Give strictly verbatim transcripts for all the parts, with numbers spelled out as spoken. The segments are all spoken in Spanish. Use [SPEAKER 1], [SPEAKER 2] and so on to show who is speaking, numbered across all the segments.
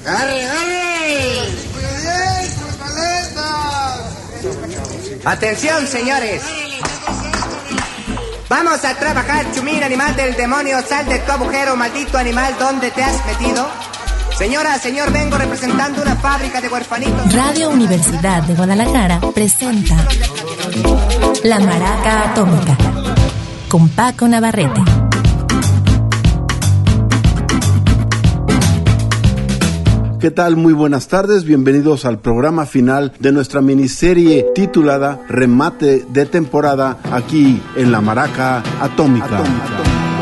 [SPEAKER 1] ¡Arre, arre!
[SPEAKER 2] Atención, señores. Vamos a trabajar, chumín, animal del demonio. Sal de tu agujero, maldito animal. ¿Dónde te has metido? Señora, señor, vengo representando una fábrica de huerfanitos.
[SPEAKER 3] Radio Universidad de Guadalajara presenta La Maraca Atómica con Paco Navarrete.
[SPEAKER 4] ¿Qué tal? Muy buenas tardes, bienvenidos al programa final de nuestra miniserie titulada Remate de Temporada aquí en La Maraca Atómica. Atómica.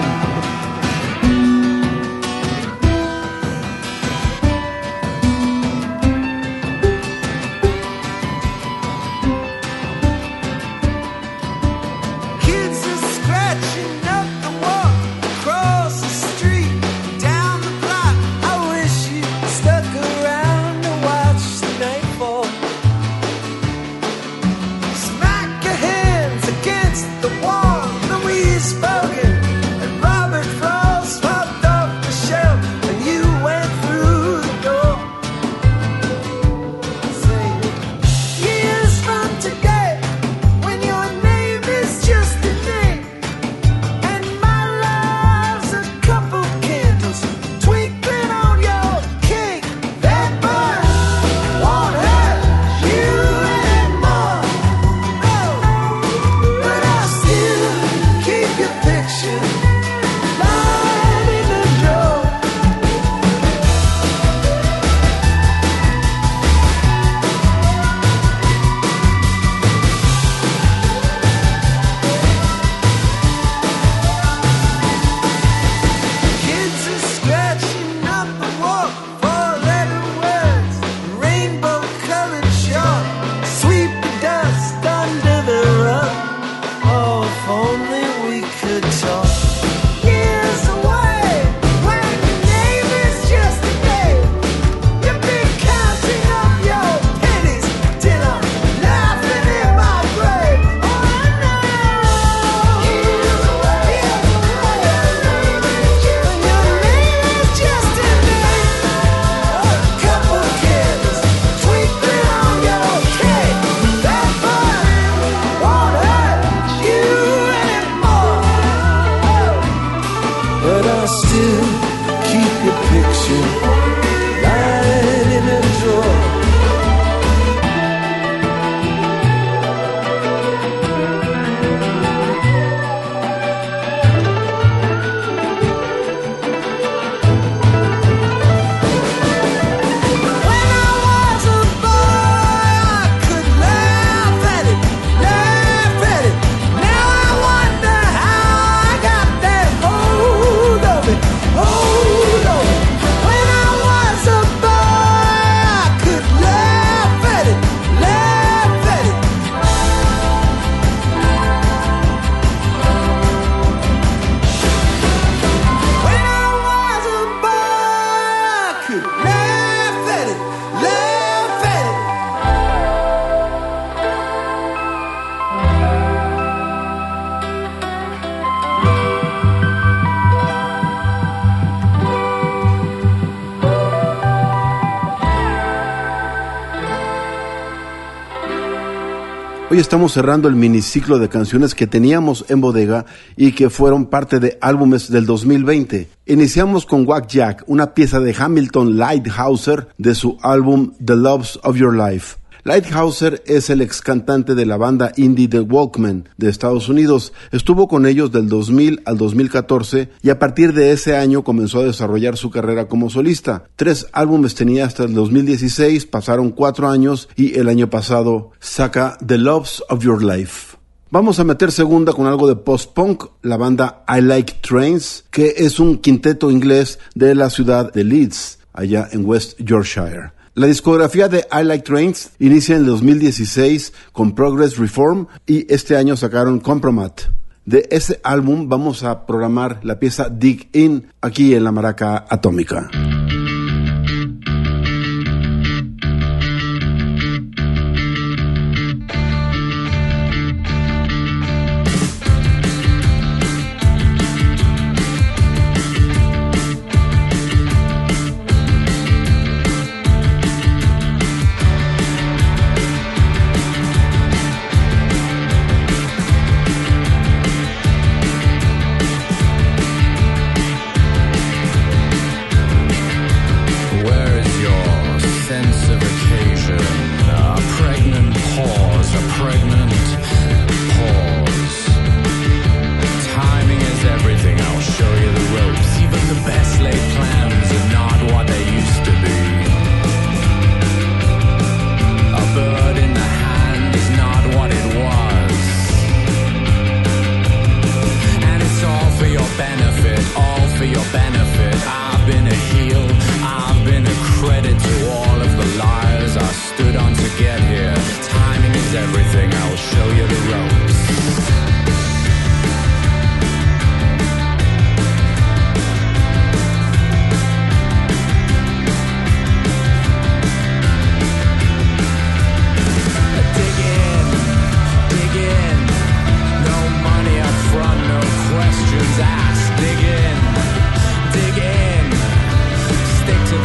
[SPEAKER 4] Hoy estamos cerrando el miniciclo de canciones que teníamos en bodega y que fueron parte de álbumes del dos mil veinte. Iniciamos con Whack Jack, una pieza de Hamilton Leithauser de su álbum The Loves of Your Life. Leithauser es el ex cantante de la banda indie The Walkmen de Estados Unidos. Estuvo con ellos del dos mil al dos mil catorce y a partir de ese año comenzó a desarrollar su carrera como solista. Tres álbumes tenía hasta el dos mil dieciséis, pasaron cuatro años y el año pasado saca The Loves of Your Life. Vamos a meter segunda con algo de post-punk, la banda I Like Trains, que es un quinteto inglés de la ciudad de Leeds, allá en West Yorkshire. La discografía de I Like Trains inicia en el dos mil dieciséis con Progress Reform y este año sacaron Compromat. De ese álbum vamos a programar la pieza Dig In aquí en La Maraca Atómica.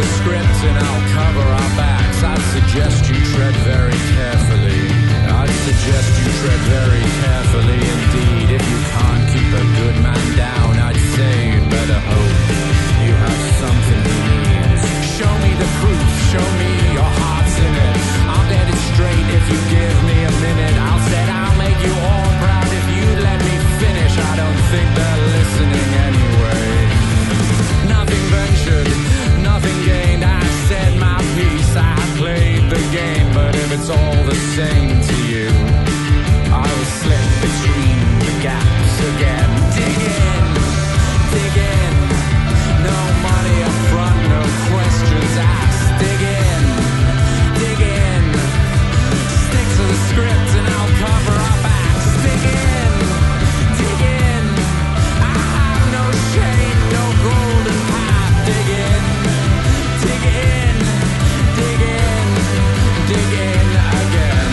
[SPEAKER 5] the script and I'll cover our backs. I'd suggest you tread very carefully. I'd suggest you tread very carefully indeed. If you can't keep a good man down, I'd say you'd better hope you have something he needs. Show me the proof, show me your heart's in it. I'll get it straight if you give me a minute. I'll say I'll make you all proud if you let me finish. I don't think they're listening anyway. Nothing ventured, nothing gained. I said my piece, I played the game. But if it's all the same to you, I will slip between the gaps again. Dig in, dig in. No money up front, no questions asked. Dig in, dig in. Stick to the script and I'll cover our backs. Dig in, dig in. I have no shame, no golden path. Dig in, dig in, dig in, dig in again.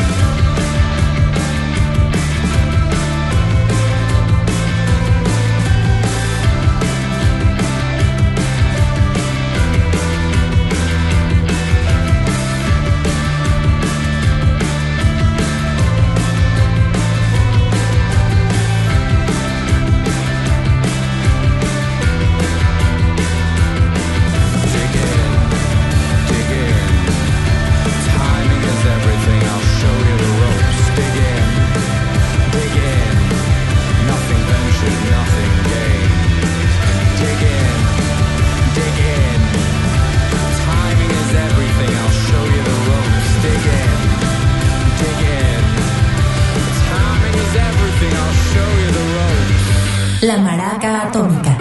[SPEAKER 3] La Maraca Atómica.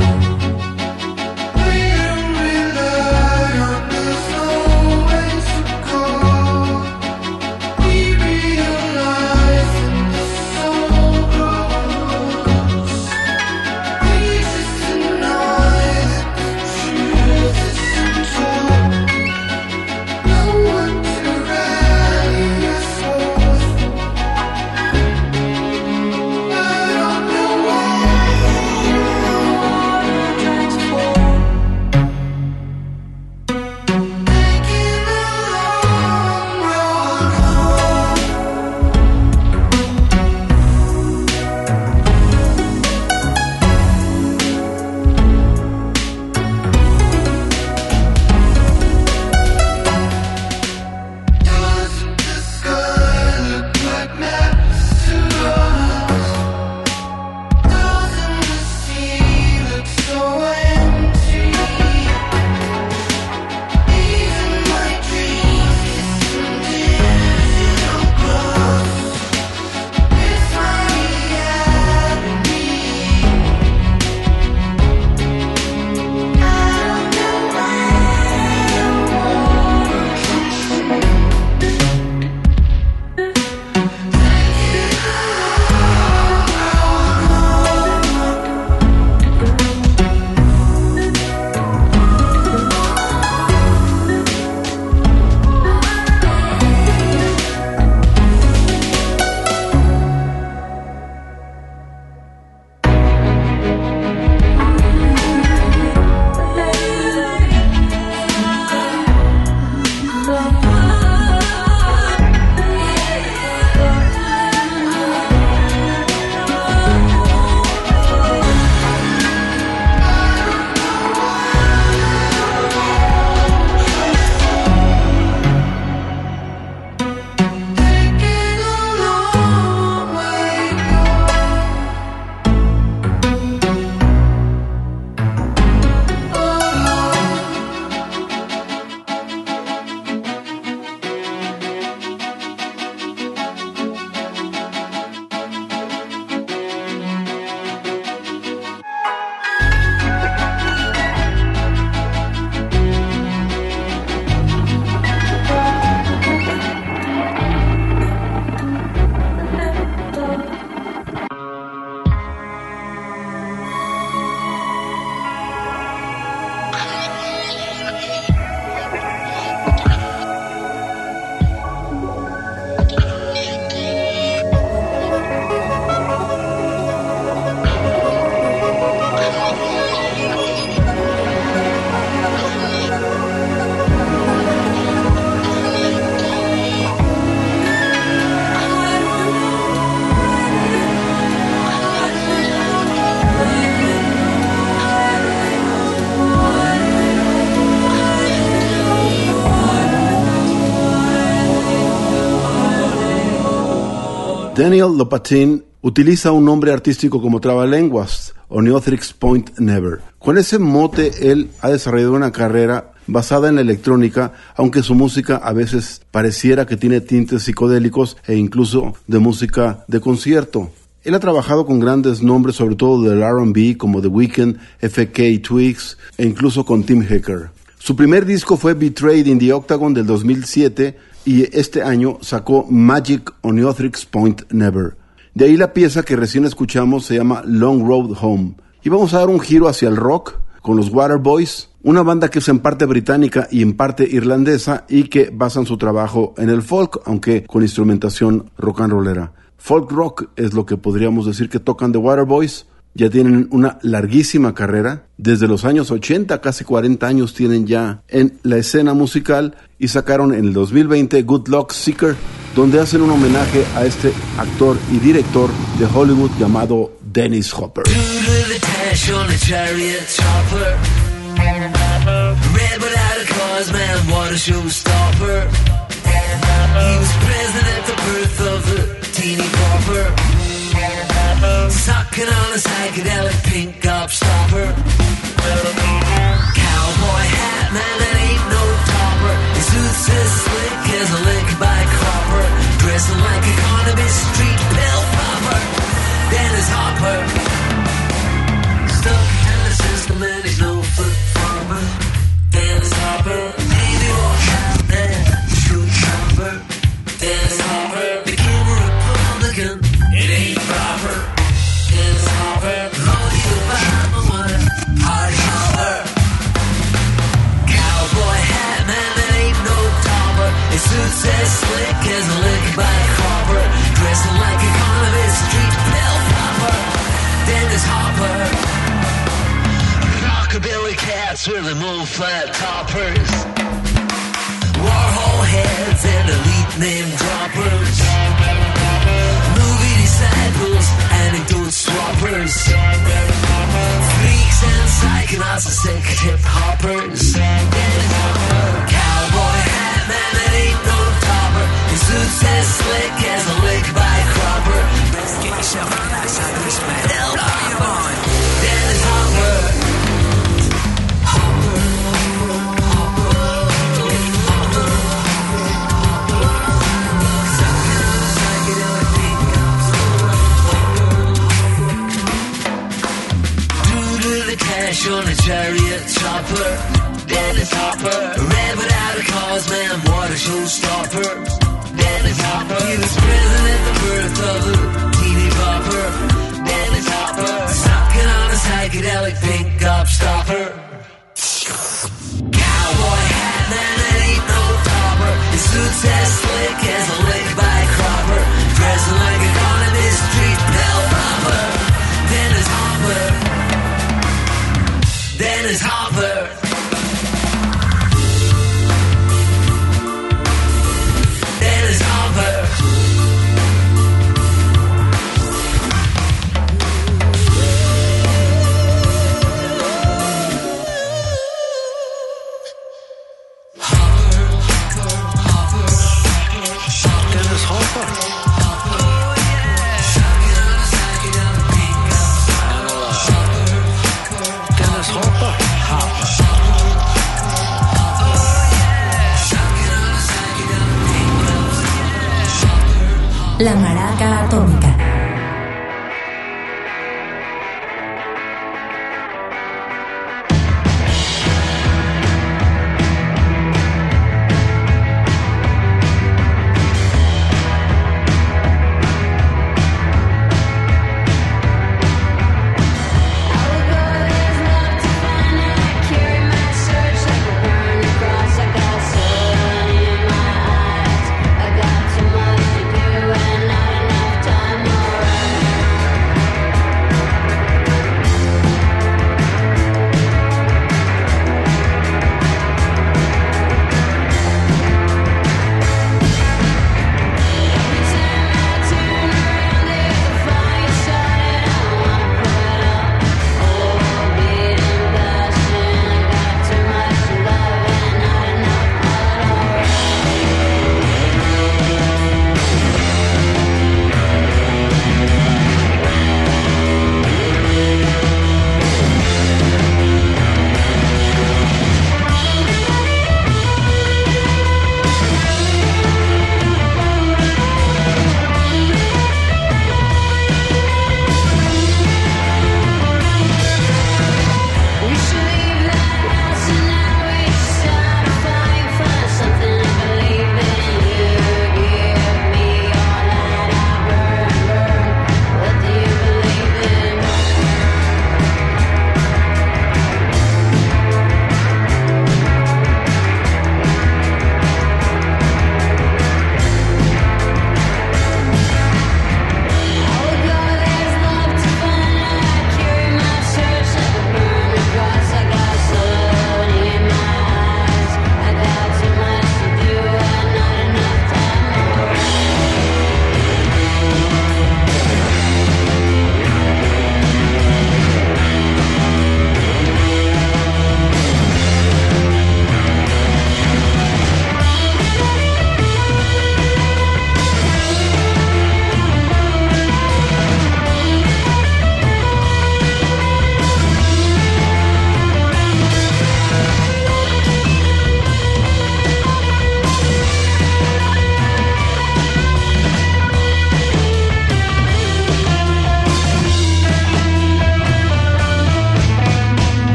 [SPEAKER 6] I don't know why.
[SPEAKER 4] Daniel Lopatin utiliza un nombre artístico como trabalenguas, Oneothrics Point Never. Con ese mote, él ha desarrollado una carrera basada en la electrónica, aunque su música a veces pareciera que tiene tintes psicodélicos e incluso de música de concierto. Él ha trabajado con grandes nombres, sobre todo del R and B, como The Weeknd, F K Twigs e incluso con Tim Hacker. Su primer disco fue Betrayed in the Octagon del dos mil siete y este año sacó Magic Oneothrics Point Never. De ahí la pieza que recién escuchamos se llama Long Road Home. Y vamos a dar un giro hacia el rock con los Waterboys, una banda que es en parte británica y en parte irlandesa y que basan su trabajo en el folk, aunque con instrumentación rock and rollera. Folk rock es lo que podríamos decir que tocan The Waterboys. Ya tienen una larguísima carrera. Desde los años ochenta, casi cuarenta años tienen ya en la escena musical y sacaron en el dos mil veinte Good Luck Seeker, donde hacen un homenaje a este actor y director de Hollywood llamado Dennis Hopper.
[SPEAKER 6] Sucking on a psychedelic pink gobstopper. Cowboy hat, man, that ain't no topper. His suit's as slick as a lick by copper. Dressing like a Carnaby Street pill popper. Dennis Hopper. Stuck in the system and he's no foot farmer. Dennis Hopper. Maybe walk out there, shoot chopper. Dennis Hopper. Became a Republican. It ain't proper. Dennis Hopper, Lordy Obama, what a hard hopper. Cowboy hat, man, that ain't no topper. His suit's as slick as a lick by copper. Dressing like a Carnaby Street pill popper. Dennis Hopper. Rockabilly cats with them old flat toppers. Warhol heads and elite name droppers. Movie disciples, anecdote swappers. Freaks and psychonauts and sick hip hoppers. Cowboy hat, man, that ain't no topper. His suit's as slick as a lick by cropper. Get yourself a nice Irish man. Hell, Dennis Hopper. On a chariot chopper, Dennis Hopper. Red without a cause, man, what a showstopper. Dennis Hopper. He was present at the birth of the teeny bopper. Dennis Hopper. Sucking on a psychedelic pink gobstopper. Cowboy hat, man, that ain't no topper. His suit's as slick as a lick by cropper. Dressing like a Carnaby Street pill popper. Dennis Hopper. Dennis Hopper. Dennis Hopper. Dennis Hopper.
[SPEAKER 3] La Maraca Atómica.
[SPEAKER 7] I got too much to do and not enough time.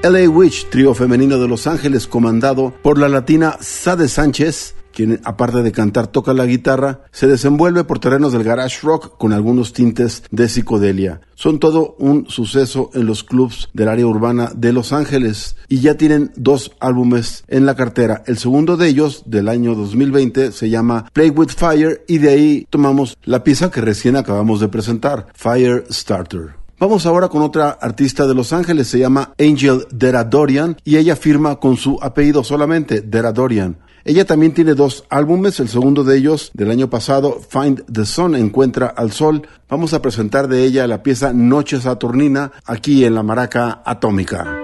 [SPEAKER 4] L A Witch, trío femenino de Los Ángeles comandado por la latina Sade Sánchez, quien aparte de cantar toca la guitarra, se desenvuelve por terrenos del garage rock con algunos tintes de psicodelia. Son todo un suceso en los clubs del área urbana de Los Ángeles y ya tienen dos álbumes en la cartera. El segundo de ellos, del año dos mil veinte, se llama Play With Fire y de ahí tomamos la pieza que recién acabamos de presentar, Fire Starter. Vamos ahora con otra artista de Los Ángeles, se llama Angel Deradorian y ella firma con su apellido solamente, Deradorian. Ella también tiene dos álbumes, el segundo de ellos del año pasado, Find the Sun, Encuentra al Sol. Vamos a presentar de ella la pieza Noche Saturnina aquí en la Maraca Atómica.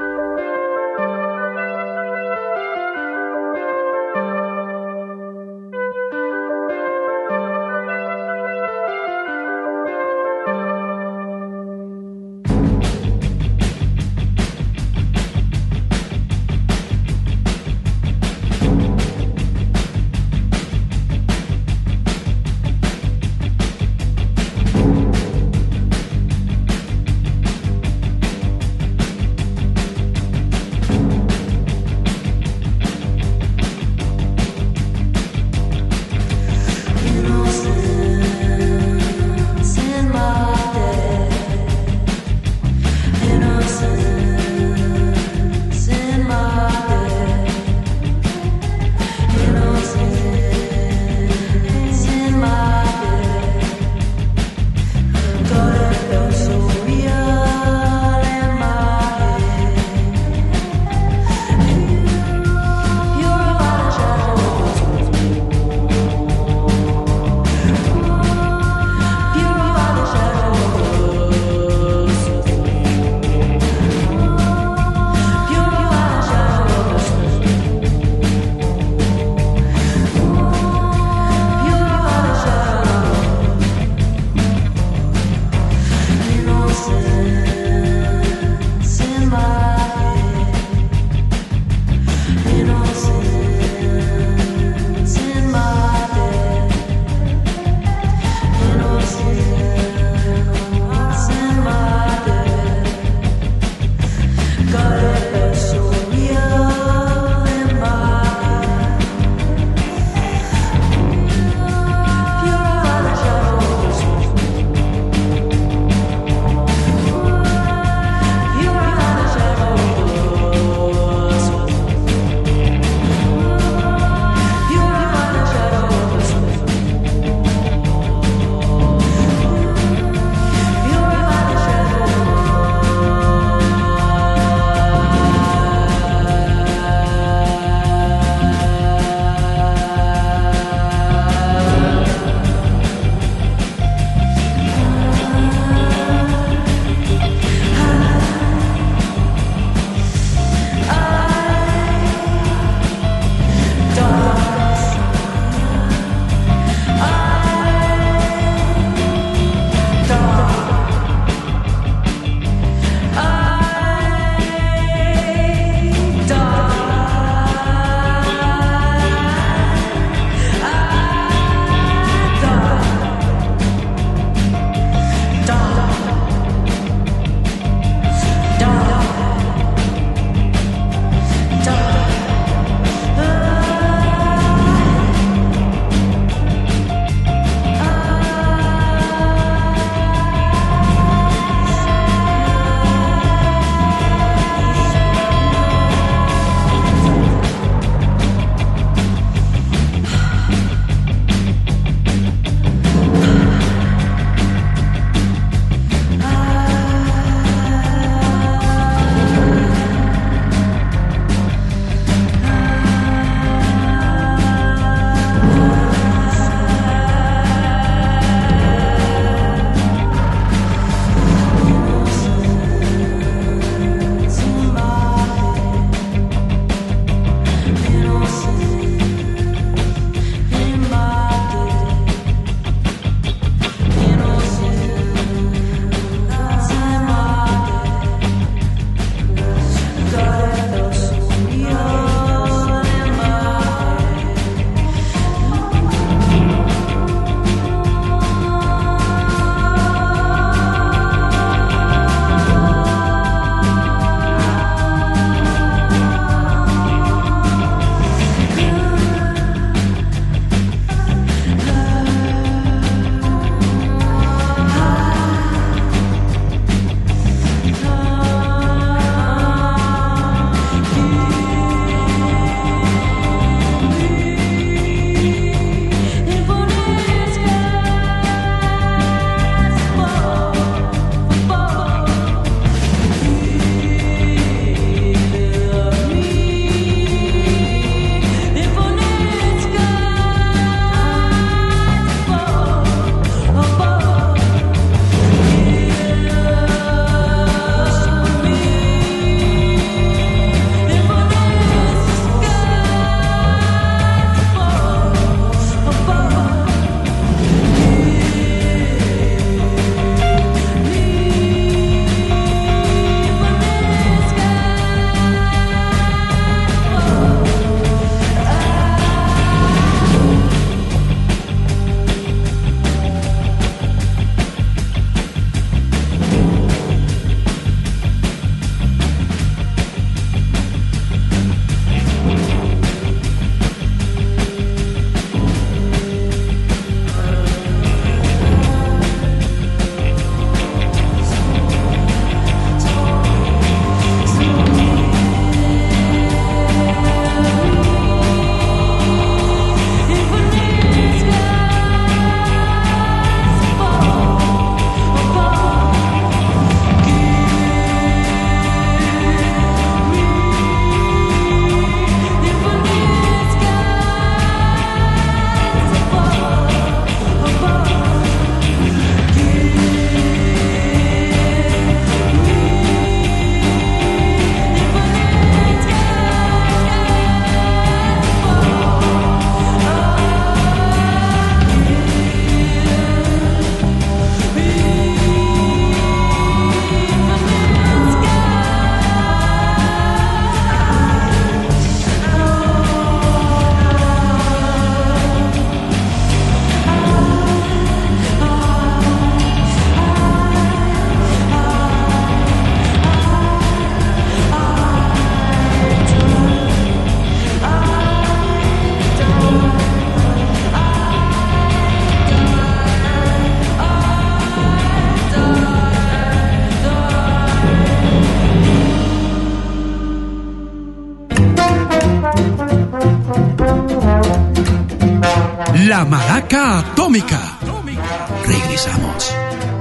[SPEAKER 7] La Maraca Atómica. Regresamos.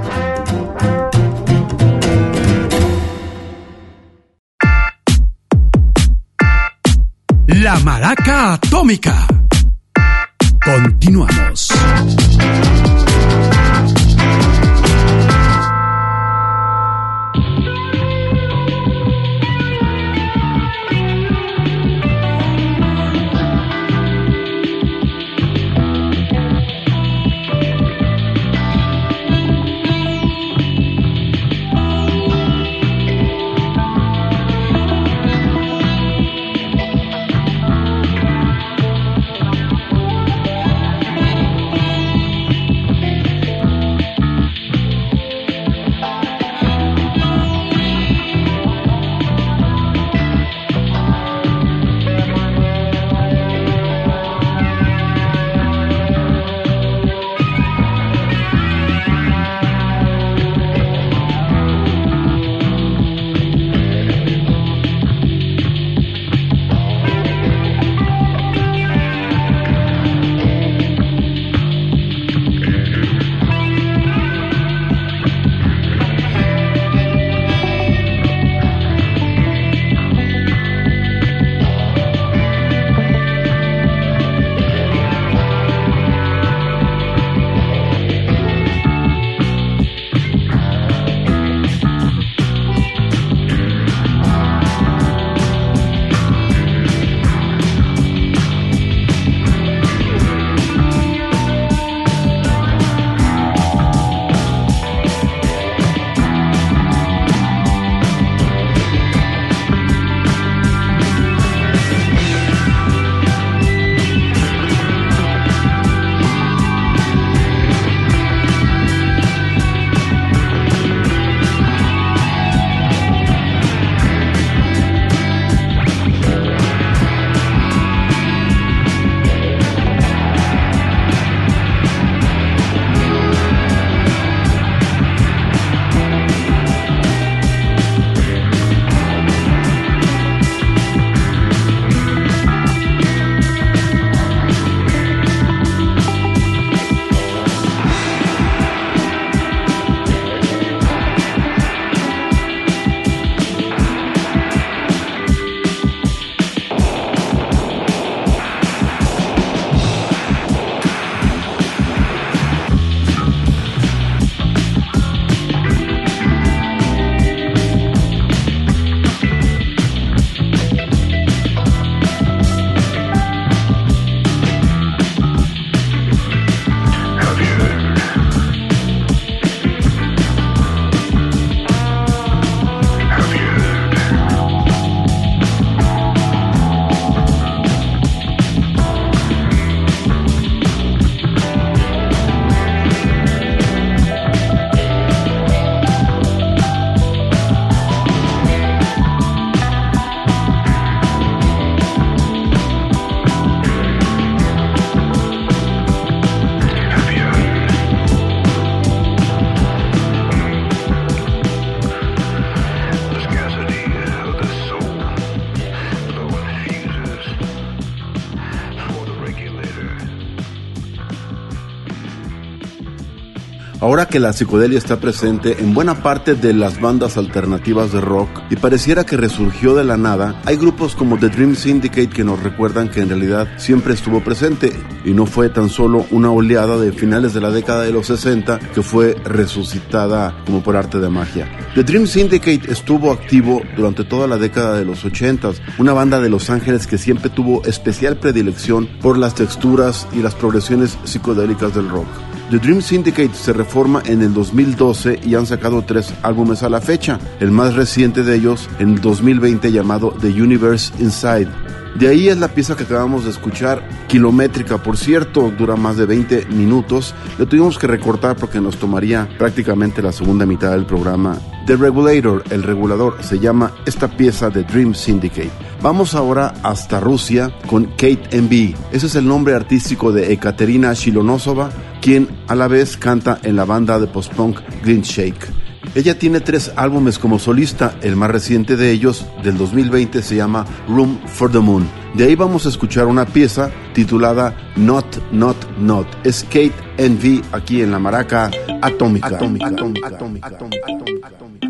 [SPEAKER 7] La Maraca Atómica. Continuamos.
[SPEAKER 4] Ahora que la psicodelia está presente en buena parte de las bandas alternativas de rock y pareciera que resurgió de la nada, hay grupos como The Dream Syndicate que nos recuerdan que en realidad siempre estuvo presente y no fue tan solo una oleada de finales de la década de los sesenta que fue resucitada como por arte de magia. The Dream Syndicate estuvo activo durante toda la década de los ochentas, una banda de Los Ángeles que siempre tuvo especial predilección por las texturas y las progresiones psicodélicas del rock. The Dream Syndicate se reforma en el dos mil doce y han sacado tres álbumes a la fecha, el más reciente de ellos en el dos mil veinte llamado The Universe Inside. De ahí es la pieza que acabamos de escuchar, Kilométrica, por cierto, dura más de veinte minutos, lo tuvimos que recortar porque nos tomaría prácticamente la segunda mitad del programa. The Regulator, el regulador, se llama esta pieza de Dream Syndicate. Vamos ahora hasta Rusia con Kate M B. Ese es el nombre artístico de Ekaterina Shilonosova, quien a la vez canta en la banda de post-punk Green Shake. Ella tiene tres álbumes como solista, el más reciente de ellos, del dos mil veinte, se llama Room for the Moon. De ahí vamos a escuchar una pieza titulada Not, Not, Not. Es Kate Envy aquí en la Maraca Atómica. Atómica, atómica, atómica, atómica, atómica, atómica.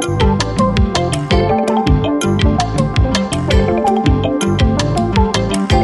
[SPEAKER 6] Thank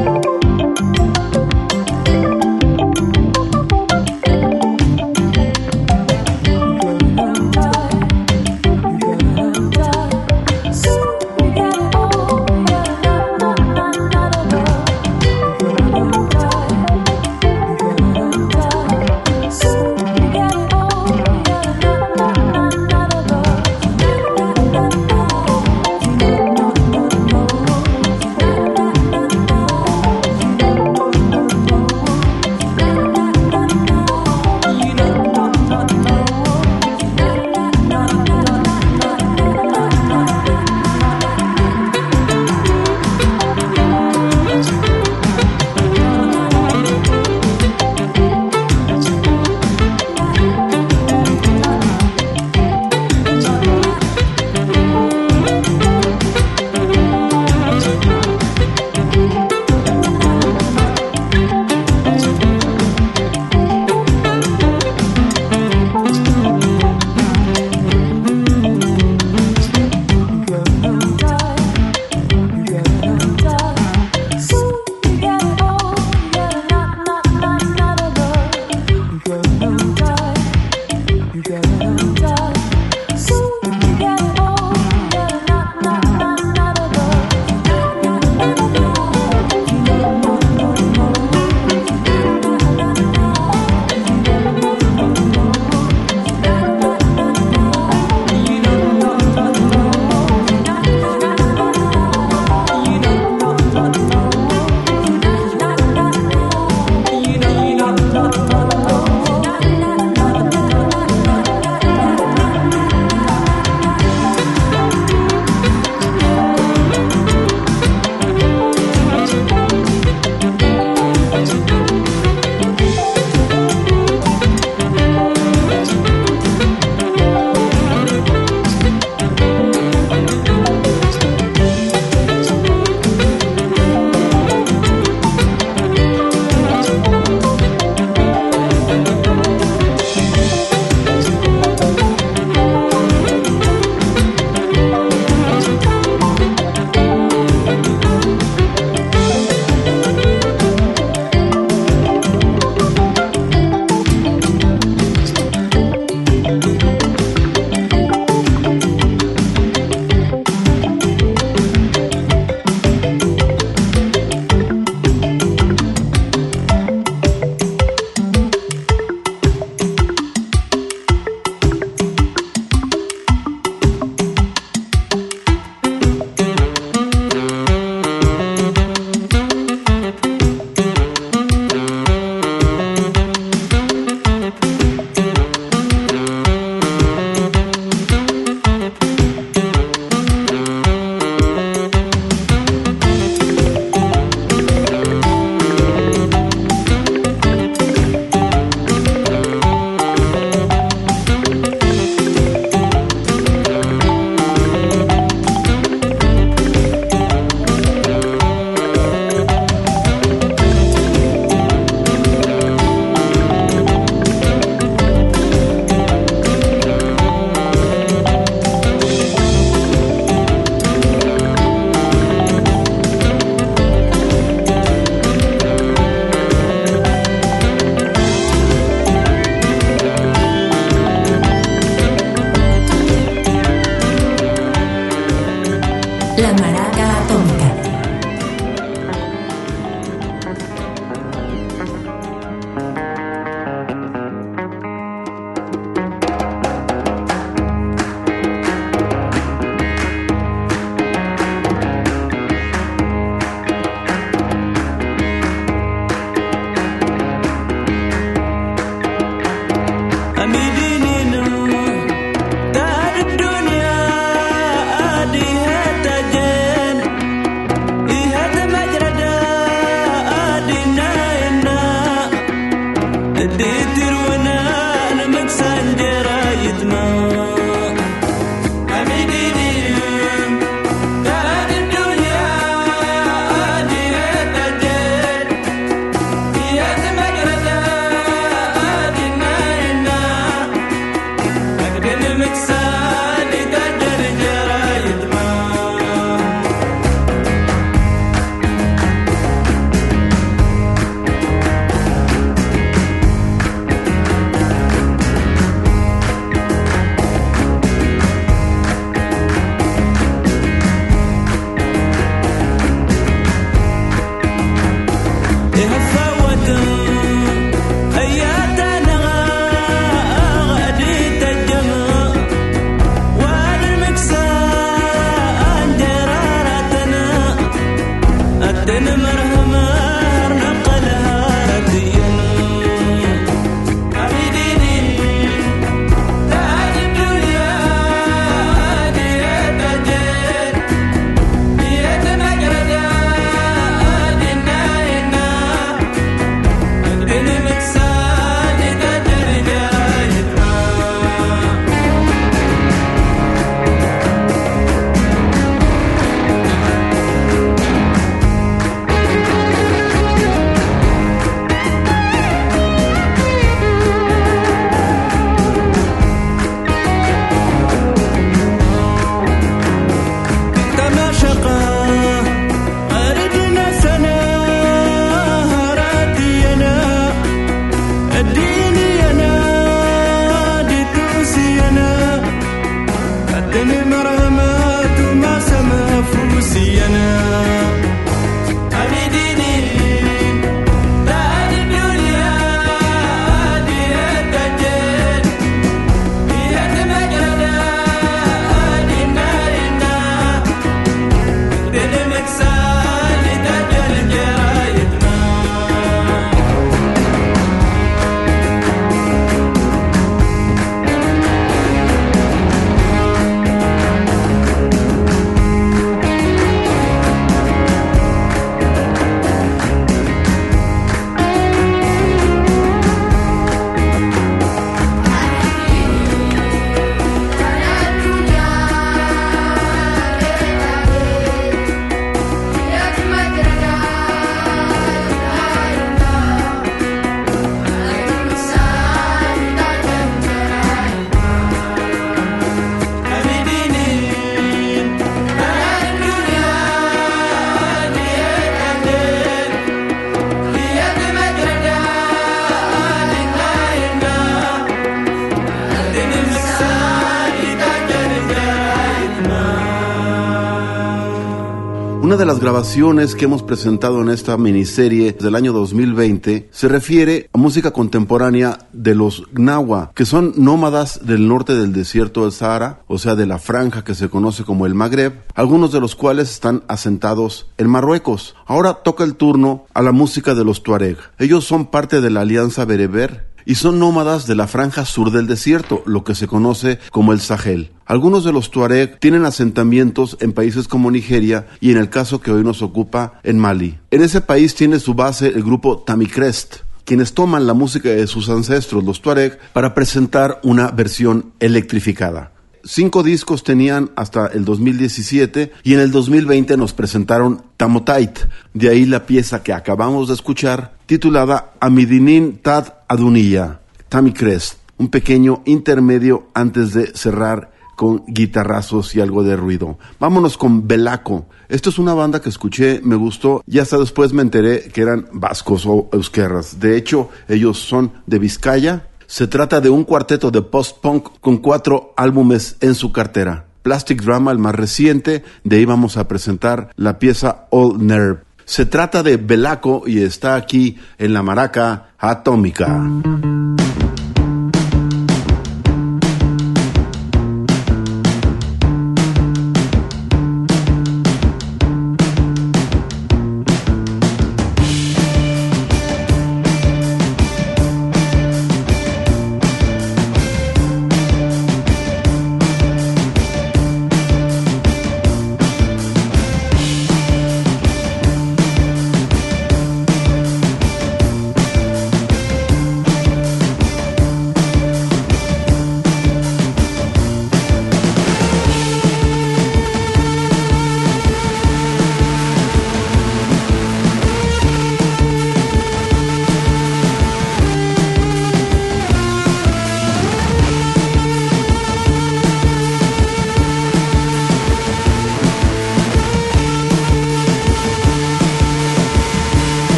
[SPEAKER 4] Una de las grabaciones que hemos presentado en esta miniserie del año dos mil veinte se refiere a música contemporánea de los Gnawa, que son nómadas del norte del desierto del Sahara, o sea, de la franja que se conoce como el Magreb, algunos de los cuales están asentados en Marruecos. Ahora toca el turno a la música de los Tuareg. Ellos son parte de la Alianza Bereber y son nómadas de la franja sur del desierto, lo que se conoce como el Sahel. Algunos de los Tuareg tienen asentamientos en países como Nigeria y en el caso que hoy nos ocupa, en Mali. En ese país tiene su base el grupo Tamikrest, quienes toman la música de sus ancestros, los Tuareg, para presentar una versión electrificada. Cinco discos tenían hasta el dos mil diecisiete y en el dos mil veinte nos presentaron Tamotait, de ahí la pieza que acabamos de escuchar, titulada Amidinin Tad Aduniya, Tamikrest, un pequeño intermedio antes de cerrar con guitarrazos y algo de ruido. Vámonos con Belaco. Esto es una banda que escuché, me gustó, y hasta después me enteré que eran vascos o euskerras. De hecho, ellos son de Vizcaya. Se trata de un cuarteto de post-punk con cuatro álbumes en su cartera. Plastic Drama, el más reciente, de ahí vamos a presentar la pieza Old Nerve. Se trata de Belaco y está aquí en la Maraca Atómica.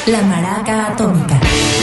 [SPEAKER 3] La Maraca Atómica.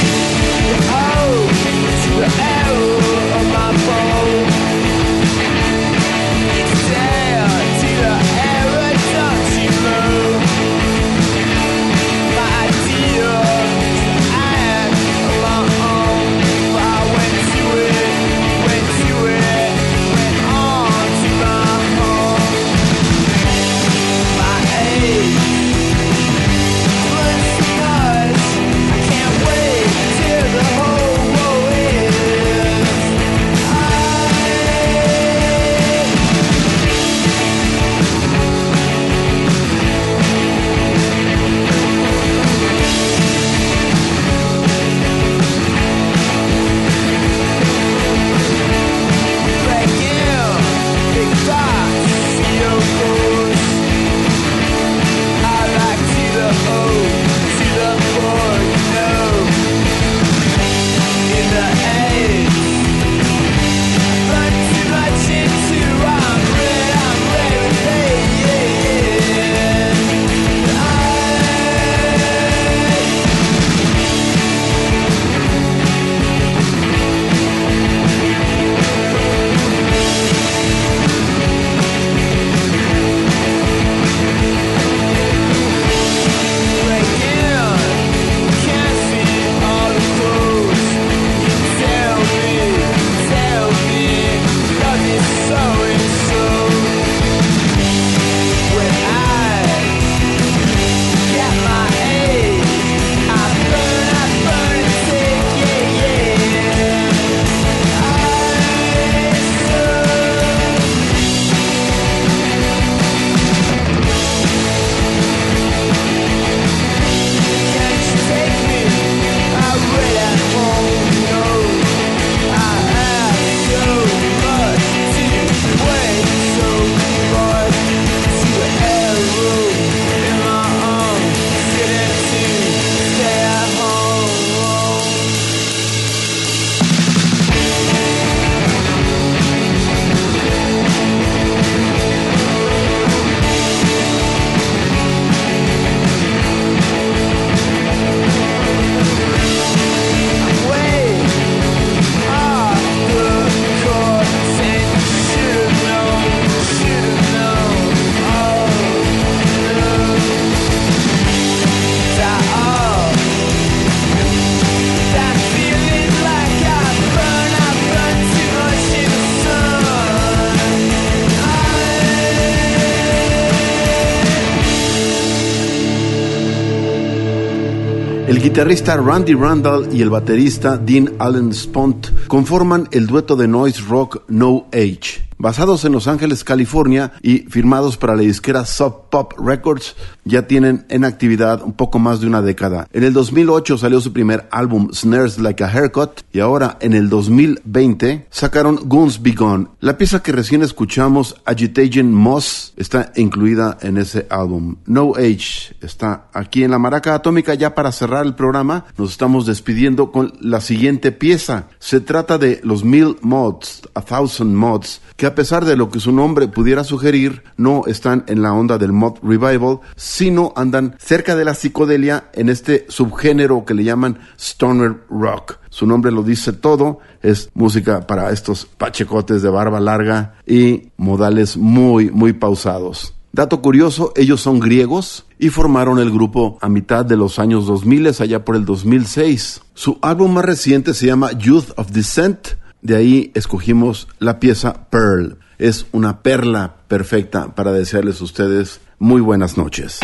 [SPEAKER 4] El guitarrista Randy Randall y el baterista Dean Allen Spont conforman el dueto de noise rock No Age. Basados en Los Ángeles, California y firmados para la disquera Sub Pop Records, ya tienen en actividad un poco más de una década. En el dos mil ocho salió su primer álbum Snares Like a Haircut y ahora en el dos mil veinte sacaron Guns Be Gone. La pieza que recién escuchamos, Agitation Moss, está incluida en ese álbum. No Age está aquí en la Maraca Atómica. Ya para cerrar el programa nos estamos despidiendo con la siguiente pieza. Se trata de los Mil Mods, A Thousand Mods, que a pesar de lo que su nombre pudiera sugerir, no están en la onda del mod revival, sino andan cerca de la psicodelia en este subgénero que le llaman stoner rock. Su nombre lo dice todo, es música para estos pachecotes de barba larga y modales muy, muy pausados. Dato curioso, ellos son griegos y formaron el grupo a mitad de los años dos mil, allá por el dos mil seis. Su álbum más reciente se llama Youth of Dissent. De ahí escogimos la pieza Pearl. Es una perla perfecta para desearles a ustedes muy buenas noches.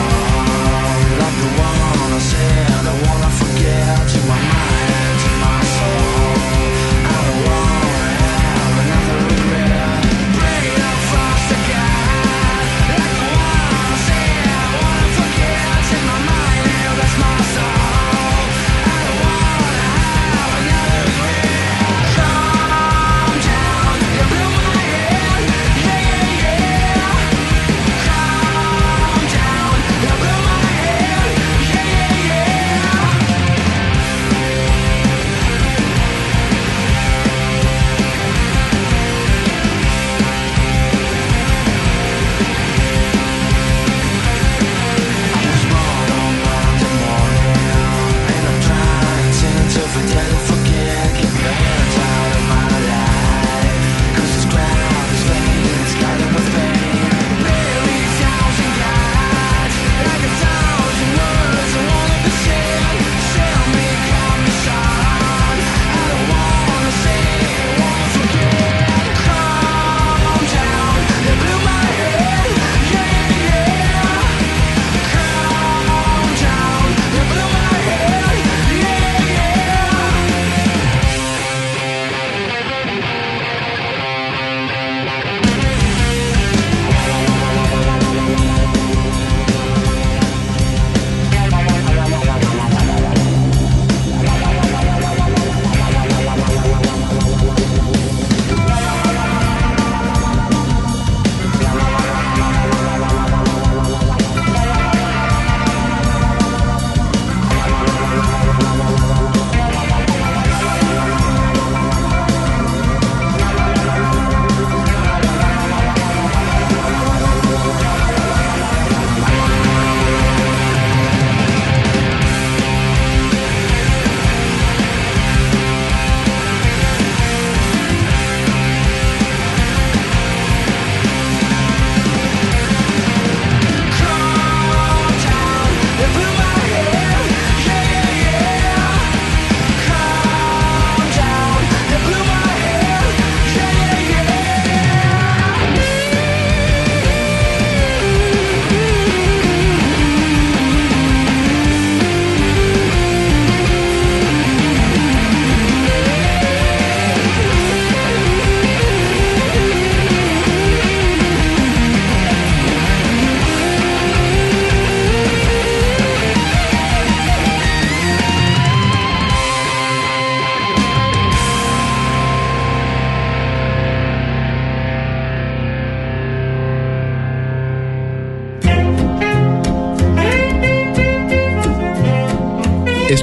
[SPEAKER 6] I wanna forget to my mind, to my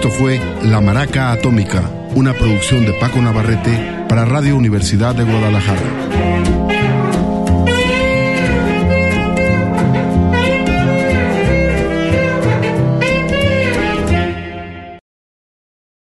[SPEAKER 8] Esto fue La Maraca Atómica, una producción de Paco Navarrete para Radio Universidad de Guadalajara.